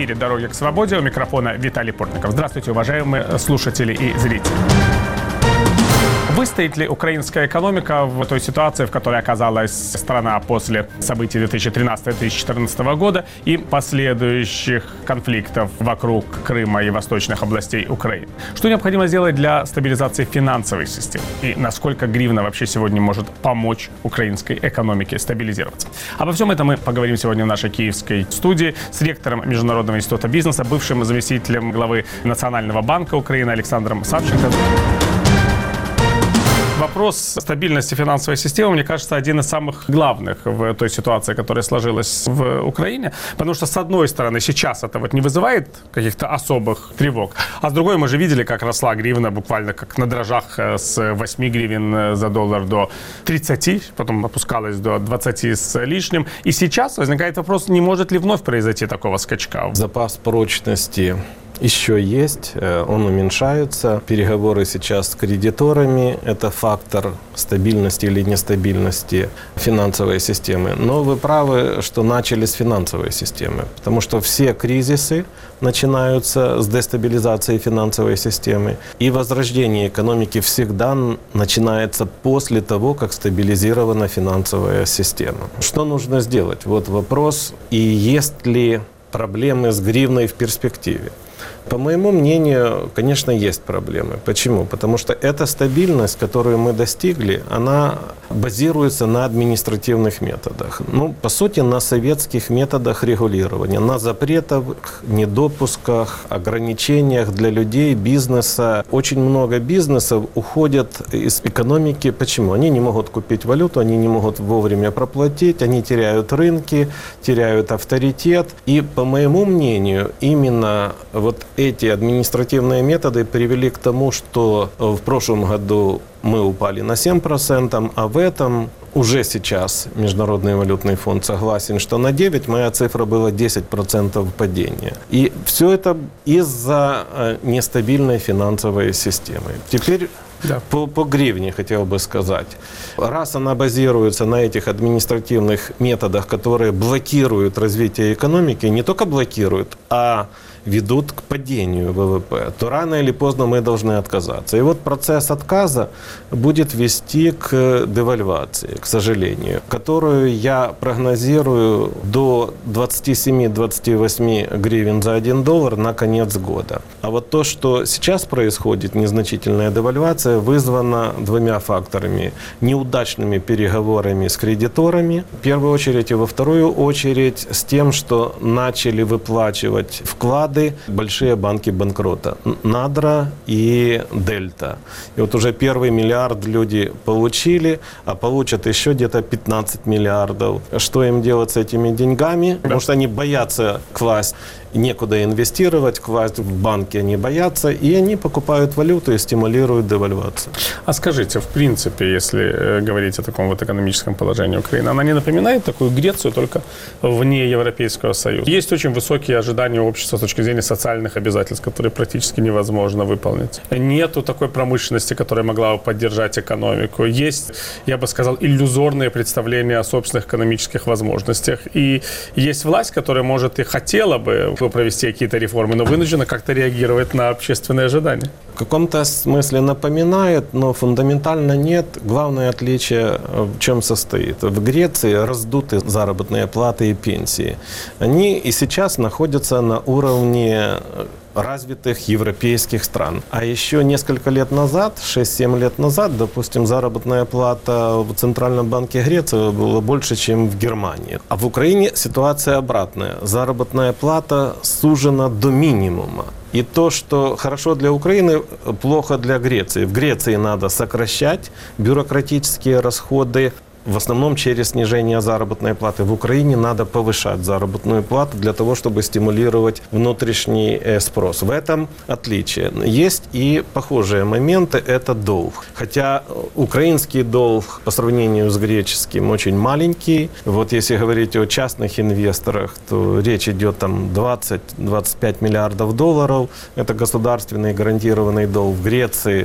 эфире «Дороги к свободе». У микрофона Виталий Портников. Здравствуйте, уважаемые слушатели и зрители. Выстоит ли украинская экономика в той ситуации, в которой оказалась страна после событий 2013-2014 года и последующих конфликтов вокруг Крыма и восточных областей Украины? Что необходимо сделать для стабилизации финансовой системы? И насколько гривна вообще сегодня может помочь украинской экономике стабилизироваться? Обо всем этом мы поговорим сегодня в нашей киевской студии с ректором Международного института бизнеса, бывшим заместителем главы Национального банка Украины Александром Савченко. Вопрос стабильности финансовой системы, мне кажется, один из самых главных в той ситуации, которая сложилась в Украине. Потому что, с одной стороны, сейчас это вот не вызывает каких-то особых тревог. А с другой, мы же видели, как росла гривна буквально как на дрожжах с 8 гривен за доллар до 30, потом опускалась до 20 с лишним. И сейчас возникает вопрос, не может ли вновь произойти такого скачка? Запас прочности еще есть, он уменьшается. Переговоры сейчас с кредиторами – это фактор стабильности или нестабильности финансовой системы. Но вы правы, что начали с финансовой системы, потому что все кризисы начинаются с дестабилизации финансовой системы, и возрождение экономики всегда начинается после того, как стабилизирована финансовая система. Что нужно сделать? Вот вопрос, и есть ли проблемы с гривной в перспективе? По моему мнению, конечно, есть проблемы. Почему? Потому что эта стабильность, которую мы достигли, она базируется на административных методах. По сути, на советских методах регулирования, на запретах, недопусках, ограничениях для людей, бизнеса. Очень много бизнесов уходят из экономики. Почему? Они не могут купить валюту, они не могут вовремя проплатить, они теряют рынки, теряют авторитет. И, по моему мнению, именно вот эти административные методы привели к тому, что в прошлом году мы упали на 7%, а в этом уже сейчас Международный валютный фонд согласен, что на 9% моя цифра была 10% падения. И все это из-за нестабильной финансовой системы. Теперь по гривне хотел бы сказать. Раз она базируется на этих административных методах, которые блокируют развитие экономики, не только блокируют, а ведут к падению ВВП, то рано или поздно мы должны отказаться. И вот процесс отказа будет вести к девальвации, к сожалению, которую я прогнозирую до 27-28 гривен за $1 на конец года. А вот то, что сейчас происходит, незначительная девальвация, вызвана двумя факторами. Неудачными переговорами с кредиторами, в первую очередь, и во вторую очередь с тем, что начали выплачивать вклады большие банки банкрота. Надра и Дельта. И вот уже первый миллиард люди получили, а получат еще где-то 15 миллиардов. Что им делать с этими деньгами? Потому что они боятся класть, некуда инвестировать, класть в банки они боятся, и они покупают валюту и стимулируют девальвацию. А скажите, в принципе, если говорить о таком вот экономическом положении Украины, она не напоминает такую Грецию, только вне Европейского Союза? Есть очень высокие ожидания общества с точки зрения социальных обязательств, которые практически невозможно выполнить. Нету такой промышленности, которая могла бы поддержать экономику. Есть, я бы сказал, иллюзорные представления о собственных экономических возможностях. И есть власть, которая, может, и хотела бы провести какие-то реформы, но вынуждена как-то реагировать на общественные ожидания. В каком-то смысле напоминает, но фундаментально нет. Главное отличие в чем состоит? В Греции раздуты заработные платы и пенсии. Они и сейчас находятся на уровне развитых европейских стран. А еще несколько лет назад, 6-7 лет назад, допустим, заработная плата в Центральном банке Греции была больше, чем в Германии. А в Украине ситуация обратная. Заработная плата сужена до минимума. И то, что хорошо для Украины, плохо для Греции. В Греции надо сокращать бюрократические расходы, в основном через снижение заработной платы. В Украине надо повышать заработную плату для того, чтобы стимулировать внутренний спрос. В этом отличие. Есть и похожие моменты, это долг. Хотя украинский долг по сравнению с греческим очень маленький. Вот если говорить о частных инвесторах, то речь идет там 20-25 миллиардов долларов. Это государственный гарантированный долг. В Греции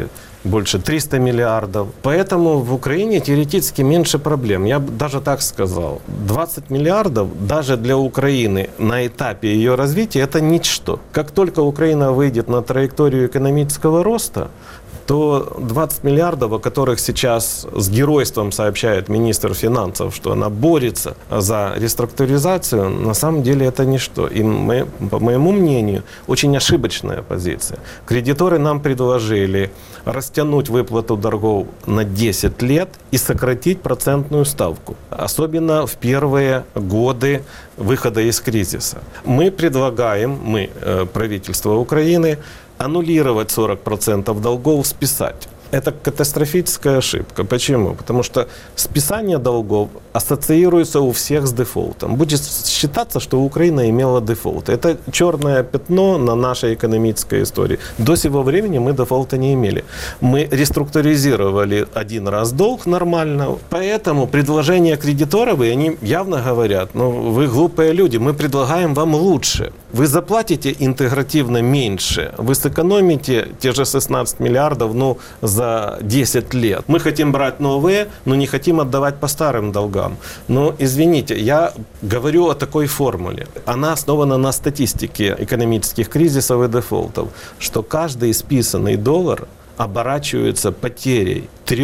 больше 300 миллиардов. Поэтому в Украине теоретически меньше проблем. Я бы даже так сказал. 20 миллиардов даже для Украины на этапе ее развития – это ничто. Как только Украина выйдет на траекторию экономического роста, то 20 миллиардов, о которых сейчас с геройством сообщает министр финансов, что она борется за реструктуризацию, на самом деле это ничто. И по моему мнению, очень ошибочная позиция. Кредиторы нам предложили растянуть выплату долгов на 10 лет и сократить процентную ставку, особенно в первые годы выхода из кризиса. Мы предлагаем, правительство Украины, аннулировать 40% долгов, списать. Это катастрофическая ошибка. Почему? Потому что списание долгов ассоциируется у всех с дефолтом. Будет считаться, что Украина имела дефолт. Это черное пятно на нашей экономической истории. До сего времени мы дефолта не имели. Мы реструктуризировали один раз долг нормально. Поэтому предложения кредиторов, и они явно говорят, вы глупые люди, мы предлагаем вам лучше. Вы заплатите интегративно меньше, вы сэкономите те же 16 миллиардов, за 10 лет. Мы хотим брать новые, но не хотим отдавать по старым долгам. Но, извините, я говорю о такой формуле. Она основана на статистике экономических кризисов и дефолтов, что каждый списанный доллар оборачивается потерей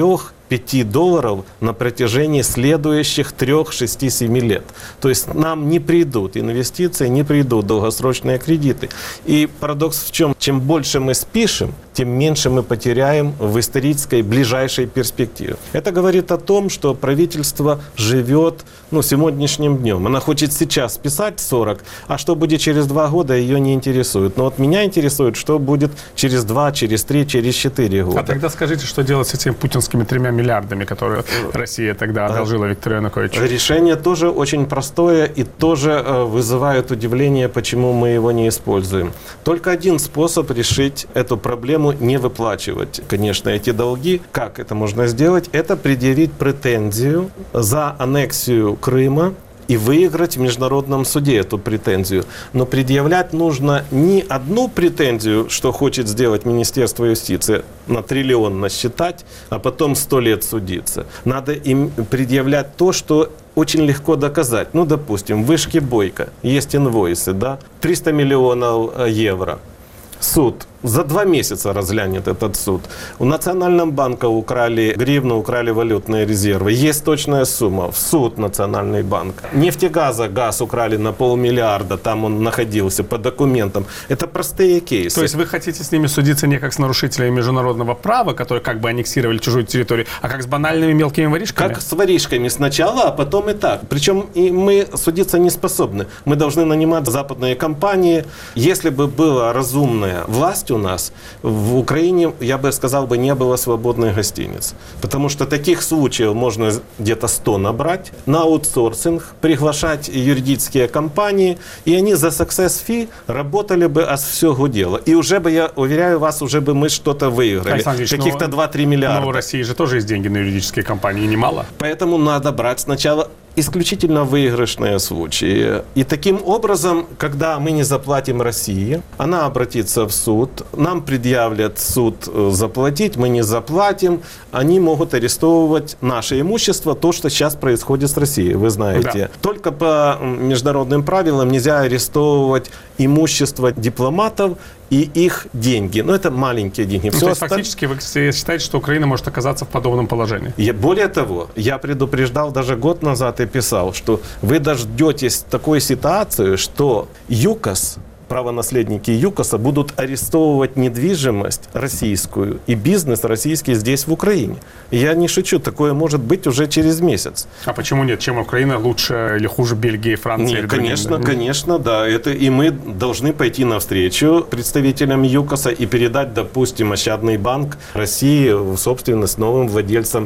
3-5 долларов на протяжении следующих 3, 6, 7 лет. То есть нам не придут инвестиции, не придут долгосрочные кредиты. И парадокс в чем? Чем больше мы спишем, тем меньше мы потеряем в исторической ближайшей перспективе. Это говорит о том, что правительство живет сегодняшним днем. Она хочет сейчас списать 40, а что будет через 2 года, ее не интересует. Но вот меня интересует, что будет через 2, через 3, через 4 года. А тогда скажите, что делать с этими путинскими 3 миллиардами, которые Россия тогда одолжила Виктору Януковичу? Решение тоже очень простое и тоже вызывает удивление, почему мы его не используем. Только один способ решить эту проблему – не выплачивать, конечно, эти долги. Как это можно сделать? Это предъявить претензию за аннексию Крыма и выиграть в международном суде эту претензию. Но предъявлять нужно не одну претензию, что хочет сделать Министерство юстиции, на триллион насчитать, а потом 100 лет судиться. Надо им предъявлять то, что очень легко доказать. Допустим, в вышке Бойко есть инвойсы, 300 миллионов евро. Суд за 2 месяца разглянет этот суд. У Национального банка украли гривну, украли валютные резервы. Есть точная сумма. В суд Национальный банк. Нефтегаза газ украли на 500 миллиарда. Там он находился по документам. Это простые кейсы. То есть вы хотите с ними судиться не как с нарушителями международного права, которые как бы аннексировали чужую территорию, а как с банальными мелкими воришками? Как с воришками сначала, а потом и так. Причем и мы судиться не способны. Мы должны нанимать западные компании. Если бы была разумная власть у нас, в Украине, я бы сказал, не было свободных гостиниц. Потому что таких случаев можно где-то 100 набрать, на аутсорсинг, приглашать юридические компании, и они за success fee работали бы, аж все гудело. И уже бы, я уверяю вас, уже бы мы что-то выиграли. Каких-то 2-3 миллиарда. Но у России же тоже есть деньги на юридические компании, немало. Поэтому надо брать сначала исключительно выигрышные случаи. И таким образом, когда мы не заплатим России, она обратится в суд, нам предъявлят суд заплатить, мы не заплатим, они могут арестовывать наше имущество, то, что сейчас происходит с Россией, вы знаете. Да. Только по международным правилам нельзя арестовывать имущество дипломатов и их деньги. Но это маленькие деньги. То есть фактически вы считаете, что Украина может оказаться в подобном положении? Более того, я предупреждал даже год назад и писал, что вы дождетесь такой ситуации, что ЮКОС, правонаследники ЮКОСа будут арестовывать недвижимость российскую и бизнес российский здесь, в Украине. Я не шучу, такое может быть уже через месяц. А почему нет? Чем Украина лучше или хуже Бельгии, Франции? Нет, конечно, да. И мы должны пойти навстречу представителям ЮКОСа и передать, допустим, Ощадный банк России в собственность новым владельцам.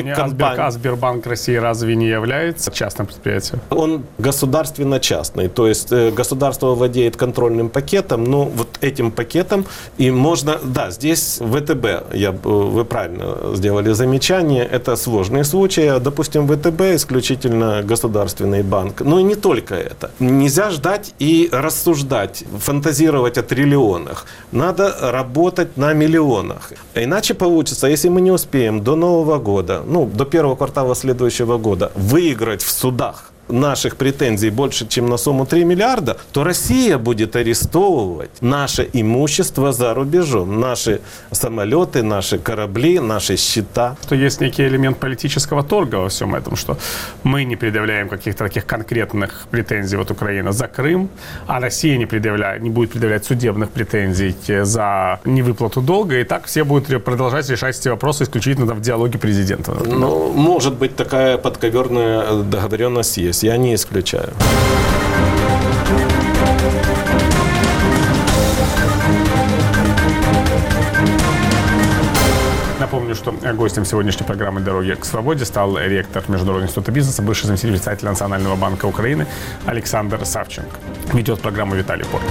А Сбербанк России разве не является частным предприятием? Он государственно-частный, то есть государство владеет контрольным правильным пакетом, но вот этим пакетом и можно, да, здесь ВТБ, вы правильно сделали замечание, это сложный случай, допустим, ВТБ исключительно государственный банк, но и не только это. Нельзя ждать и рассуждать, фантазировать о триллионах, надо работать на миллионах. Иначе получится, если мы не успеем до Нового года, до первого квартала следующего года выиграть в судах наших претензий больше, чем на сумму 3 миллиарда, то Россия будет арестовывать наше имущество за рубежом. Наши самолеты, наши корабли, наши счета. Что есть некий элемент политического торга во всем этом, что мы не предъявляем каких-то таких конкретных претензий от Украины за Крым, а Россия не будет предъявлять судебных претензий за невыплату долга, и так все будут продолжать решать эти вопросы исключительно в диалоге президента. Может быть, такая подковерная договоренность есть. Я не исключаю. Напомню, что гостем сегодняшней программы «Дороги к свободе» стал ректор Международного института бизнеса, бывший заместитель председателя Национального банка Украины Александр Савченко. Ведет программу Виталий Портник.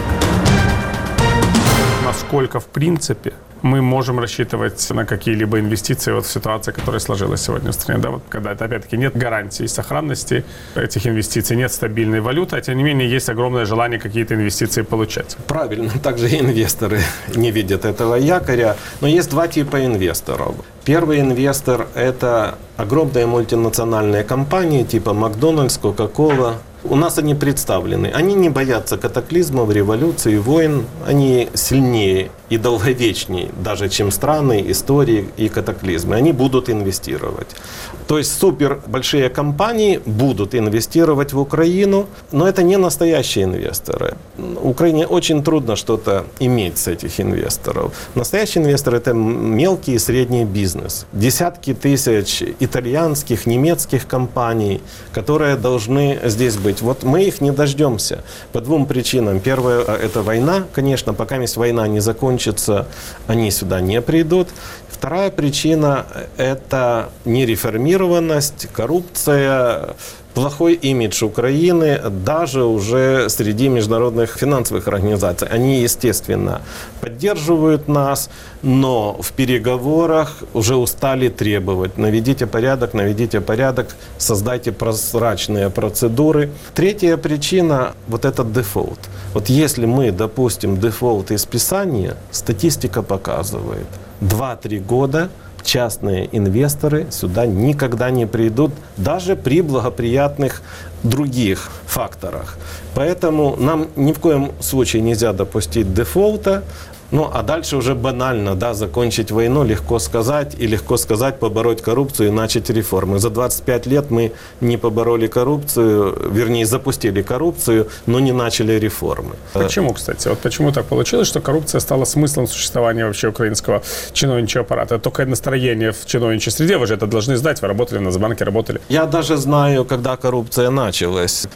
Насколько, в принципе, мы можем рассчитывать на какие-либо инвестиции в ситуации, которая сложилась сегодня в стране, да, когда это, опять-таки, нет гарантии сохранности этих инвестиций, нет стабильной валюты, а тем не менее есть огромное желание какие-то инвестиции получать. Правильно, также и инвесторы не видят этого якоря, но есть два типа инвесторов. Первый инвестор – это огромные мультинациональные компании типа Макдональдс, Кока-Кола. У нас они представлены. Они не боятся катаклизмов, революций, войн. Они сильнее и долговечнее, даже чем страны, истории и катаклизмы. Они будут инвестировать. То есть супер большие компании будут инвестировать в Украину, но это не настоящие инвесторы. Украине очень трудно что-то иметь с этих инвесторов. Настоящие инвесторы – это мелкий и средний бизнес. Десятки тысяч итальянских, немецких компаний, которые должны здесь быть. Вот мы их не дождемся по двум причинам. Первое – это война. Конечно, пока война не закончится, они сюда не придут. Вторая причина – это нереформированность, коррупция, плохой имидж Украины даже уже среди международных финансовых организаций. Они, естественно, поддерживают нас, но в переговорах уже устали требовать: наведите порядок, создайте прозрачные процедуры. Третья причина – вот этот дефолт. Вот если мы допустим дефолт и списание, статистика показывает, 2-3 года частные инвесторы сюда никогда не придут, даже при благоприятных других факторах. Поэтому нам ни в коем случае нельзя допустить дефолта. А дальше уже банально, да, закончить войну, легко сказать, побороть коррупцию и начать реформы. За 25 лет мы не побороли коррупцию, вернее, запустили коррупцию, но не начали реформы. Почему, кстати? Вот почему так получилось, что коррупция стала смыслом существования вообще украинского чиновничьего аппарата? Только настроение в чиновничьей среде, вы же это должны знать, вы работали в Нацбанке, работали. Я даже знаю, когда коррупция началась.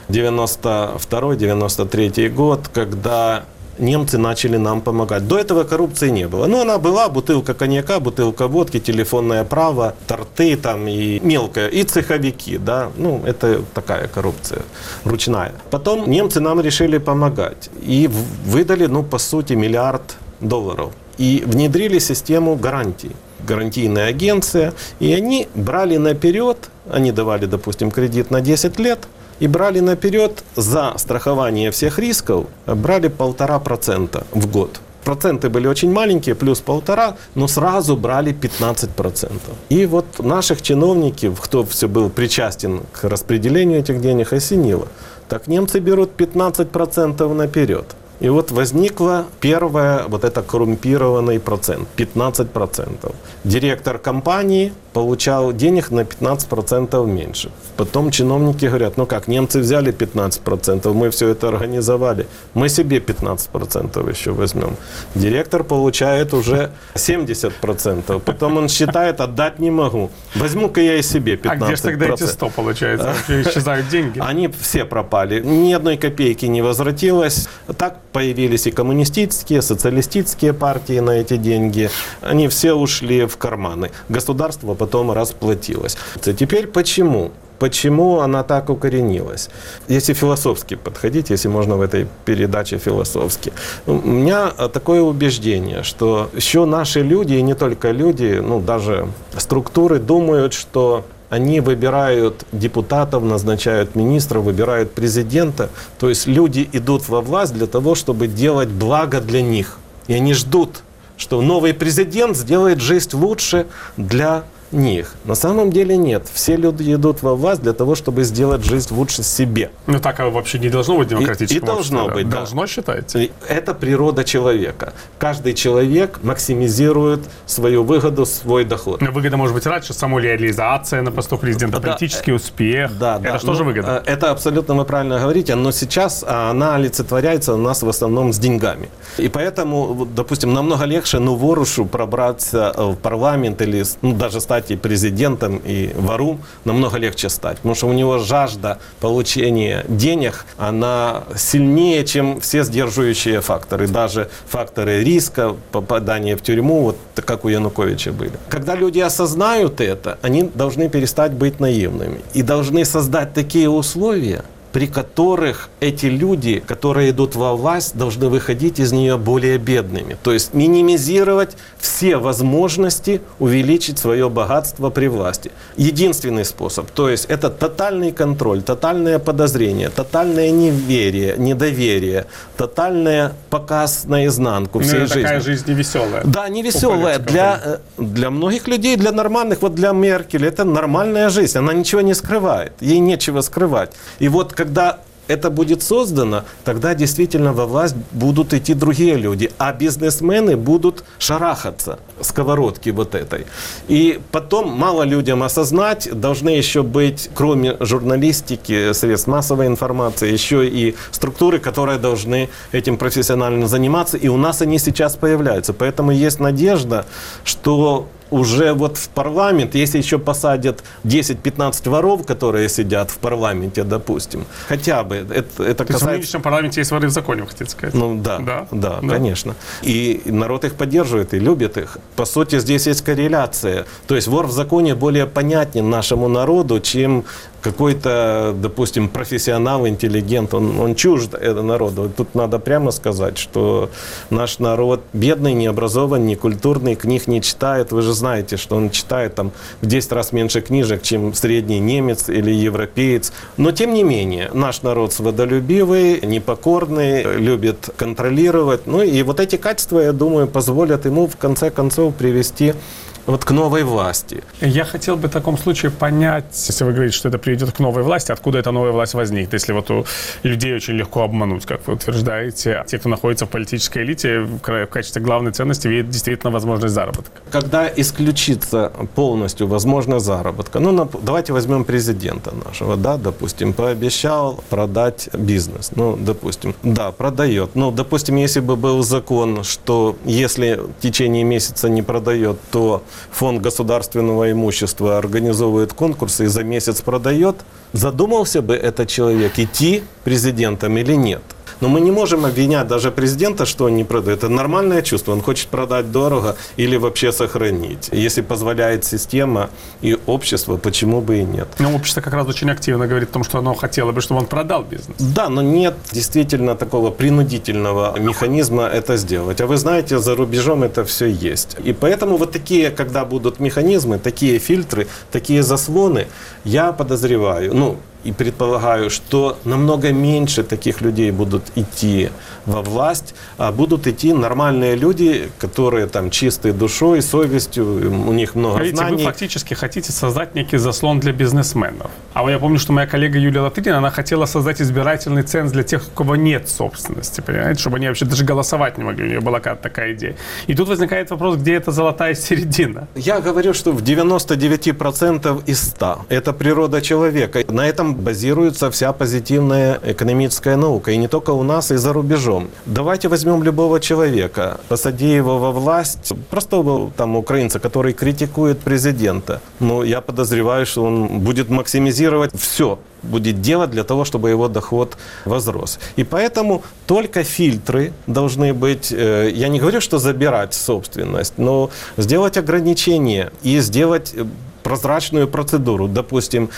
92-93 год, когда немцы начали нам помогать. До этого коррупции не было. Но она была: бутылка коньяка, бутылка водки, телефонное право, торты там и мелкое, и цеховики, да. Это такая коррупция ручная. Потом немцы нам решили помогать и выдали, по сути, $1 миллиард. И внедрили систему гарантий. Гарантийная агенция. И они брали наперед, они давали, допустим, кредит на 10 лет, и брали наперед за страхование всех рисков, брали 1,5% в год. Проценты были очень маленькие, плюс 1,5%, но сразу брали 15%. И вот наших чиновников, кто все был причастен к распределению этих денег, осенило. Так немцы берут 15% наперед. И вот возникла первая вот это коррумпированный процент, 15%. Директор компании получал денег на 15% меньше. Потом чиновники говорят: немцы взяли 15%, мы все это организовали, мы себе 15% еще возьмем. Директор получает уже 70%, потом он считает: отдать не могу, возьму-ка я и себе 15%. А где же тогда эти 100, получается? Вообще исчезают деньги? Они все пропали, ни одной копейки не возвратилось. Так появились и коммунистические, социалистические партии на эти деньги. Они все ушли в карманы. Государство потом расплатилось. Теперь почему? Почему она так укоренилась? Если философски подходить, если можно в этой передаче философски. У меня такое убеждение, что еще наши люди, и не только люди, даже структуры думают, что они выбирают депутатов, назначают министров, выбирают президента. То есть люди идут во власть для того, чтобы делать благо для них. И они ждут, что новый президент сделает жизнь лучше для них. На самом деле нет. Все люди идут во власть для того, чтобы сделать жизнь лучше себе. Так вообще не должно быть демократическим обществом. И должно быть. Должно, считаете? Это природа человека. Каждый человек максимизирует свою выгоду, свой доход. Выгода может быть раньше, самореализация на посту президента, политический успех. Это что же выгода? Это абсолютно вы правильно говорите, но сейчас она олицетворяется у нас в основном с деньгами. И поэтому, допустим, намного легче ворушу пробраться в парламент или даже стать и президентом, и вору намного легче стать. Потому что у него жажда получения денег, она сильнее, чем все сдерживающие факторы. Даже факторы риска, попадания в тюрьму, вот как у Януковича были. Когда люди осознают это, они должны перестать быть наивными. И должны создать такие условия, при которых эти люди, которые идут во власть, должны выходить из нее более бедными. То есть минимизировать все возможности увеличить свое богатство при власти. Единственный способ, то есть это тотальный контроль, тотальное подозрение, тотальное неверие, недоверие, тотальный показ наизнанку всей жизни. Такая жизнь невеселая. Да, невеселая. Для многих людей, для нормальных, вот для Меркель, это нормальная жизнь. Она ничего не скрывает. Ей нечего скрывать. И вот когда это будет создано, тогда действительно во власть будут идти другие люди, а бизнесмены будут шарахаться сковородки вот этой. И потом мало людям осознать, должны еще быть, кроме журналистики, средств массовой информации, еще и структуры, которые должны этим профессионально заниматься, и у нас они сейчас появляются. Поэтому есть надежда, что уже вот в парламент, если еще посадят 10-15 воров, которые сидят в парламенте, допустим, хотя бы, это касается... То есть в нынешнем парламенте есть воры в законе, вы хотите сказать? Да, конечно. И народ их поддерживает и любит их. По сути, здесь есть корреляция. То есть вор в законе более понятен нашему народу, чем какой-то, допустим, профессионал, интеллигент, он чужд этого народу. Тут надо прямо сказать, что наш народ бедный, необразован, некультурный, книг не читает. Вы же знаете, что он читает там в 10 раз меньше книжек, чем средний немец или европеец. Но, тем не менее, наш народ свободолюбивый, непокорный, любит контролировать. И вот эти качества, я думаю, позволят ему, в конце концов, привести вот к новой власти. Я хотел бы в таком случае понять, если вы говорите, что это приведет к новой власти, откуда эта новая власть возникнет, если вот у людей очень легко обмануть, как вы утверждаете, а те, кто находится в политической элите, в качестве главной ценности видят действительно возможность заработка. Когда исключится полностью возможность заработка, давайте возьмем президента нашего, допустим, пообещал продать бизнес, допустим, продает, допустим, если бы был закон, что если в течение месяца не продает, то фонд государственного имущества организовывает конкурсы и за месяц продает, задумался бы этот человек, идти президентом или нет? Но мы не можем обвинять даже президента, что он не продает. Это нормальное чувство. Он хочет продать дорого или вообще сохранить. Если позволяет система и общество, почему бы и нет? Но общество как раз очень активно говорит о том, что оно хотело бы, чтобы он продал бизнес. Да, но нет действительно такого принудительного механизма это сделать. А вы знаете, за рубежом это все есть. И поэтому вот такие, когда будут механизмы, такие фильтры, такие заслоны, я подозреваю, и предполагаю, что намного меньше таких людей будут идти во власть, а будут идти нормальные люди, которые там чистые душой, совестью, у них много знаний. Вы фактически хотите создать некий заслон для бизнесменов. А я помню, что моя коллега Юлия Латынина, она хотела создать избирательный ценз для тех, у кого нет собственности, понимаете, чтобы они вообще даже голосовать не могли. У нее была такая идея. И тут возникает вопрос, где эта золотая середина? Я говорю, что в 99% из 100 это природа человека. На этом базируется вся позитивная экономическая наука. И не только у нас, и за рубежом. Давайте возьмем любого человека, посади его во власть, простого там украинца, который критикует президента. Я подозреваю, что он будет максимизировать все, будет делать для того, чтобы его доход возрос. И поэтому только фильтры должны быть, я не говорю, что забирать собственность, но сделать ограничения и сделать прозрачную процедуру. Допустим,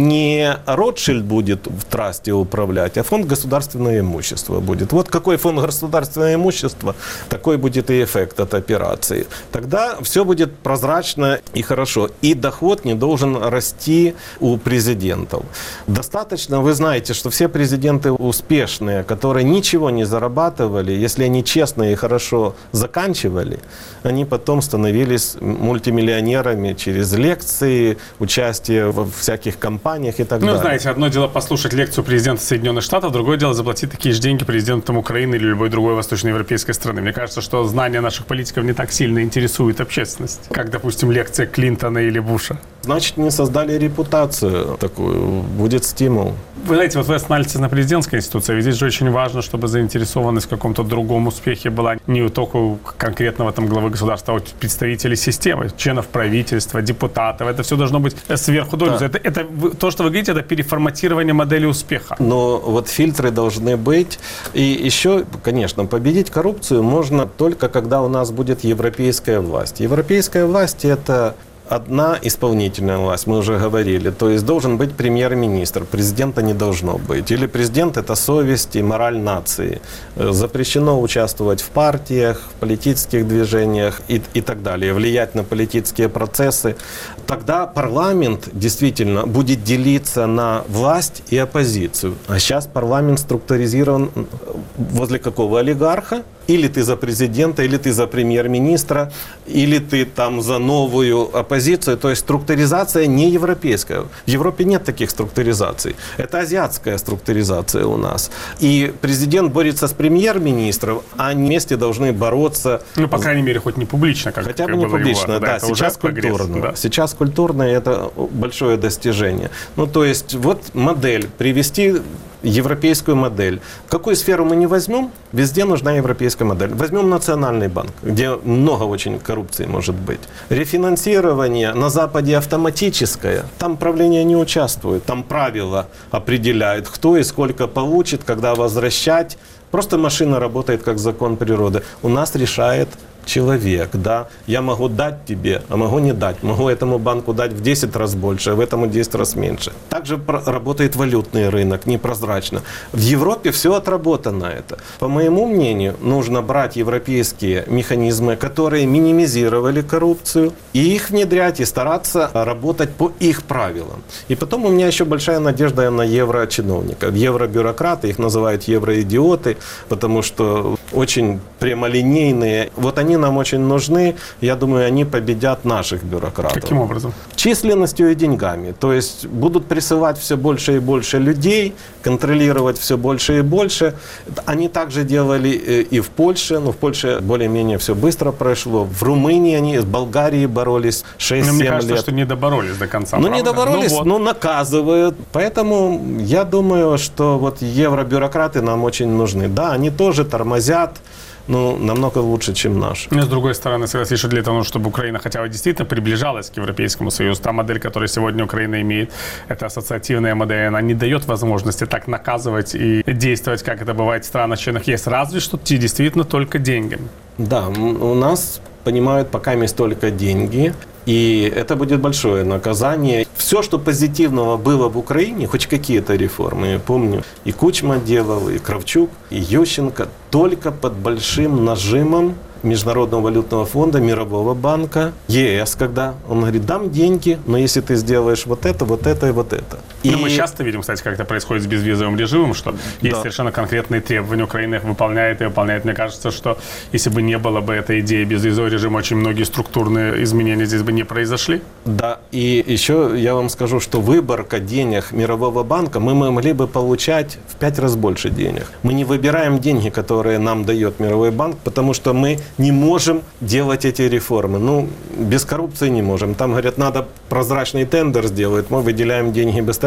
не Ротшильд будет в трасте управлять, а фонд государственного имущества будет. Вот какой фонд государственного имущества, такой будет и эффект от операции. Тогда все будет прозрачно и хорошо. И доход не должен расти у президентов. Достаточно, вы знаете, что все президенты успешные, которые ничего не зарабатывали, если они честно и хорошо заканчивали, они потом становились мультимиллионерами через лекции, участие в всяких компаниях и так далее. Ну, знаете, одно дело послушать лекцию президента Соединенных Штатов, другое дело заплатить такие же деньги президентам Украины или любой другой восточноевропейской страны. Мне кажется, что знания наших политиков не так сильно интересуют общественность, как, допустим, лекция Клинтона или Буша. Значит, не создали репутацию такую, будет стимул. Вы знаете, вот вы останавливаетесь на президентской институции, ведь здесь же очень важно, чтобы заинтересованность в каком-то другом успехе была не только у конкретного там главы государства, а у представителей системы, членов правительства, депутатов. Это все должно быть сверху донизу. Да. Это то, что вы говорите, это переформатирование модели успеха. Но вот фильтры должны быть. И еще, конечно, победить коррупцию можно только, когда у нас будет европейская власть. Европейская власть – это одна исполнительная власть, мы уже говорили, то есть должен быть премьер-министр, президента не должно быть. Или президент – это совесть и мораль нации. Запрещено участвовать в партиях, в политических движениях и так далее, влиять на политические процессы. Тогда парламент действительно будет делиться на власть и оппозицию. А сейчас парламент структуризирован возле какого олигарха? Или ты за президента, или ты за премьер-министра, или ты там за новую оппозицию. То есть структуризация не европейская. В Европе нет таких структуризаций. Это азиатская структуризация у нас. И президент борется с премьер-министром, а они вместе должны бороться. Ну, по крайней мере, хоть не публично. Хотя бы не публично, да. Сейчас культурно. Да. Сейчас культурно, это большое достижение. Ну, то есть вот модель, привести европейскую модель. Какую сферу мы не возьмем, везде нужна европейская модель. Возьмем Национальный банк, где много очень коррупции может быть. Рефинансирование на Западе автоматическое. Там правление не участвует. Там правила определяют, кто и сколько получит, когда возвращать. Просто машина работает как закон природы. У нас решает человек, да, я могу дать тебе, а могу не дать. Могу этому банку дать в 10 раз больше, а в этому 10 раз меньше. Также работает валютный рынок, непрозрачно. В Европе все отработано это. По моему мнению, нужно брать европейские механизмы, которые минимизировали коррупцию, и их внедрять, и стараться работать по их правилам. И потом у меня еще большая надежда на еврочиновников. Евробюрократы, их называют евроидиоты, потому что очень прямолинейные. Вот они нам очень нужны. Я думаю, они победят наших бюрократов. Каким образом? Численностью и деньгами. То есть будут присылать все больше и больше людей, контролировать все больше и больше. Они также делали и в Польше, но в Польше более-менее все быстро прошло. В Румынии они с Болгарией боролись 6-7 лет. Мне кажется, что не доборолись до конца. Ну, не доборолись, но наказывают. Поэтому я думаю, что вот евробюрократы нам очень нужны. Да, они тоже тормозят, ну, намного лучше, чем наш. Но, с другой стороны, согласись, что для того, чтобы Украина хотя бы действительно приближалась к Европейскому Союзу, та модель, которую сегодня Украина имеет, это ассоциативная модель, она не дает возможности так наказывать и действовать, как это бывает в странах-членах. Есть разве что действительно только деньгами. Да, у нас понимают пока есть только деньги. И это будет большое наказание. Все, что позитивного было в Украине, хоть какие-то реформы, я помню, и Кучма делал, и Кравчук, и Ющенко, только под большим нажимом Международного валютного фонда, Мирового банка, ЕС, когда он говорит, дам деньги, но если ты сделаешь вот это, вот это и вот это. Но мы часто видим, кстати, как это происходит с безвизовым режимом, что есть совершенно конкретные требования, Украина их выполняет и выполняет. Мне кажется, что если бы не было бы этой идеи безвизового режима, очень многие структурные изменения здесь бы не произошли. Да, и еще я вам скажу, что выборка денег Мирового банка, мы могли бы получать в 5 раз больше денег. Мы не выбираем деньги, которые нам дает Мировой банк, потому что мы не можем делать эти реформы. Ну, без коррупции не можем. Там, говорят, надо прозрачный тендер сделать. Мы выделяем деньги без тендера.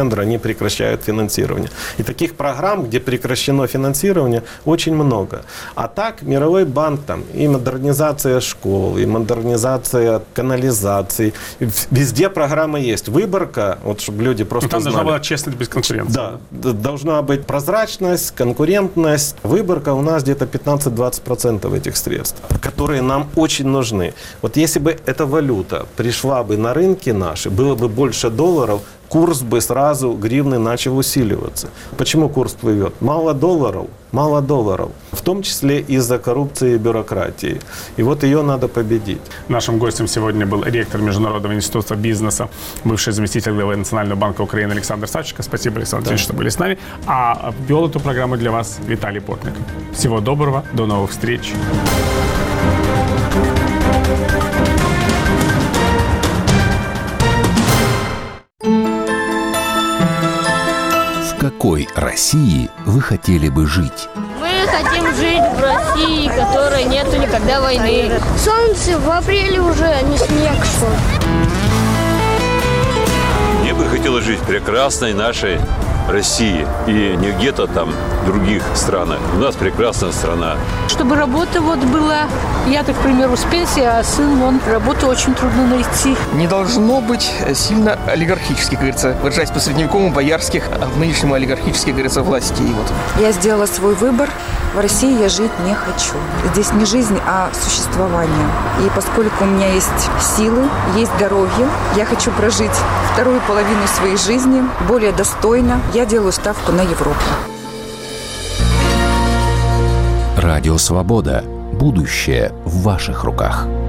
тендера, они прекращают финансирование. И таких программ, где прекращено финансирование, очень много. А так, Мировой банк, там, и модернизация школ, и модернизация канализации, везде программы есть. Выборка, вот чтобы люди просто там знали. должна была честность без конкуренции. Да, должна быть прозрачность, конкурентность. Выборка у нас где-то 15-20% этих средств, которые нам очень нужны. Вот если бы эта валюта пришла бы на рынки наши, было бы больше долларов, курс бы сразу гривны начал усиливаться. Почему курс плывет? Мало долларов, в том числе из-за коррупции и бюрократии. И вот ее надо победить. Нашим гостем сегодня был ректор Международного института бизнеса, бывший заместитель главы Национального банка Украины Александр Савченко. Спасибо, Александр Ильич, что были с нами. А вел эту программу для вас Виталий Портник. Всего доброго, до новых встреч. В какой России вы хотели бы жить? Мы хотим жить в России, в которой нету никогда войны. Солнце в апреле уже, а не снег, что ли. Мне бы хотелось жить в прекрасной нашей России и не где-то там в других странах. У нас прекрасная страна. Чтобы работа вот была, я, так, к примеру, с пенсии, а сын, он, работу очень трудно найти. Не должно быть сильно олигархически, как говорится, выражаясь по-средневековому, боярских, а в нынешнем олигархических, говорится, властей. Вот. Я сделала свой выбор. В России я жить не хочу. Здесь не жизнь, а существование. И поскольку у меня есть силы, есть здоровье, я хочу прожить вторую половину своей жизни более достойно. Я делаю ставку на Европу. Радио «Свобода». Будущее в ваших руках.